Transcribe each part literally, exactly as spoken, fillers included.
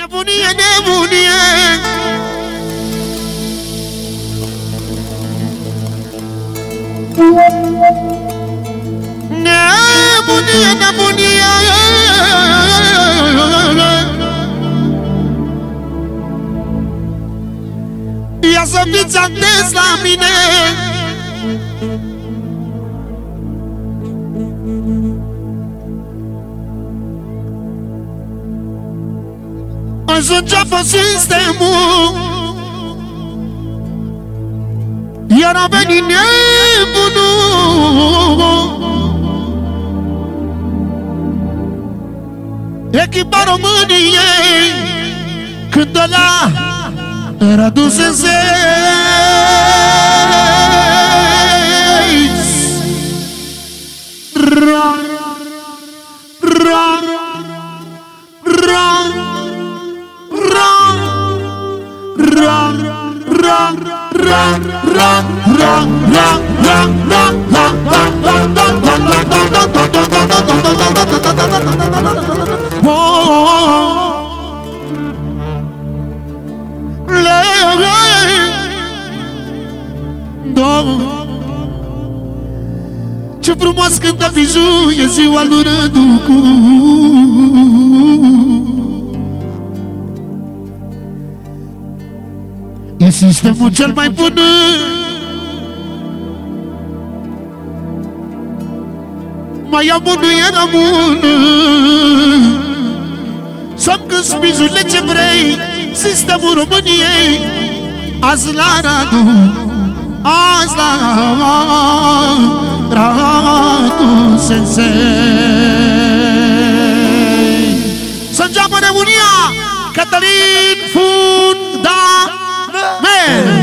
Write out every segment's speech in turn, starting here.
Nebunie, nebunie. Nebunie, nebunie. Ia să fiți atenți la mine. Ajunge a fost sistemul, iar a venit nebunul. Echipa României cântă la Radu Sensei. Ra, ra, ra, ra, ra, ra, ra, ra, ra, ce frumos cântă Biju, e ziua lui Răducu. E sistemul cel mai bun. Mai am unul, era bun. Să-mi cânti Bijule ce vrei, sistemul României. Azi la Radu, azi la Radu Sensei. Să înceapă nebunia, Cătălin Fundament.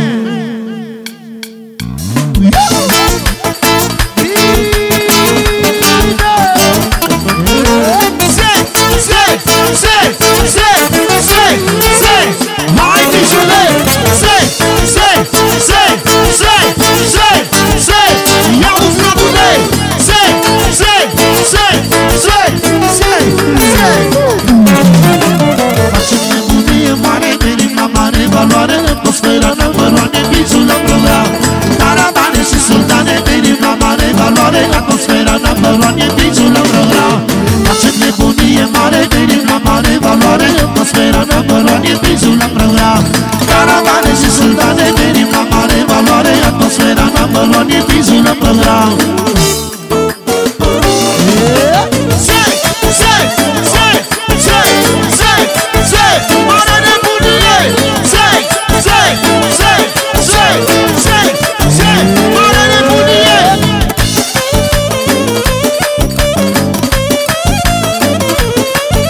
Atmosfera number one e Bijul la program. Caravane și sultane, venim la mare valoare. Atmosfera number one e Bijul la program. Facem nebunie mare, venim la mare valoare. Atmosfera number one e Bijul la program. Caravane și sultane, venim la mare valoare. Atmosfera number one e Bijul la program.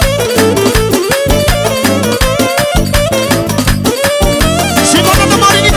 Și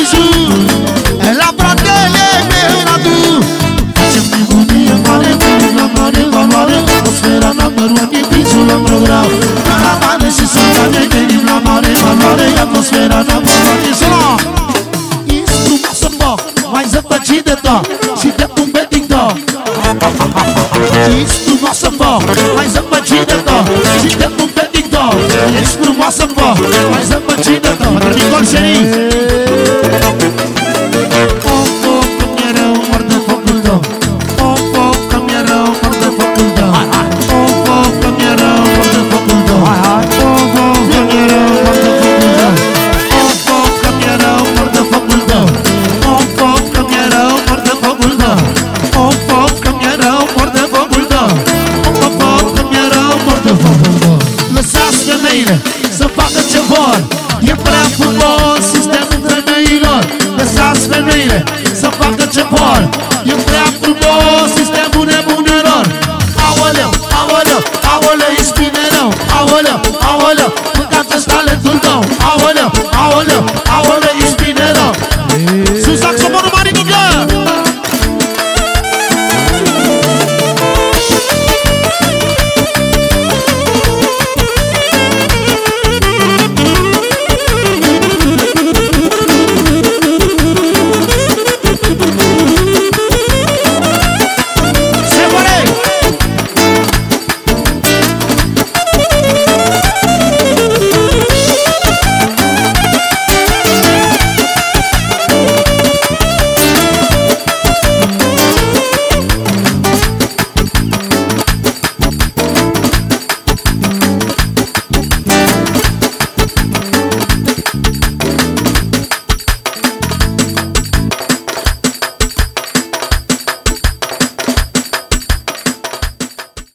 bijou la fratele mea tu. Facem nebunie mare, venim la mare valoare, atmosfera number one e bijou la program. Caravane și sultane, venim la mare valoare, atmosfera number one e solo. Ești frumoasă, mă, mai zăpăcit de tot și de un bedding dog. Ești frumoasă, mă, mai zăpăcit de tot și de un bedding dog. Ești frumoasă, mă, mai zăpăcit de tot. Nicol Șerif. Of, of, că mi-e rău, mor de focul tău. Of, of, că mi-e rău, mor de focul tău. Of, of, că mi-e rău, mor de focul tău. Of, of, că mi-e rău, mor de focul tău. Of, of, că mi-e rău, mor de focul tău. Of, of, că mi-e rău, mor de focul tău. Of, of, că mi-e rău, mor de focul tău. Of, of, că mi-e rău, mor de focul tău. Lăsați femeile să facă ce vor. E prea frumos sistemul femeilor. Lăsați femeile să facă ce vor. E prea frumos sistemul nebunelor. Aoleu, aoleu, aoleu, ești bine rău. Aoleu, aoleu, mâncați-ți talentul tău. Aoleu, aoleu, aoleu.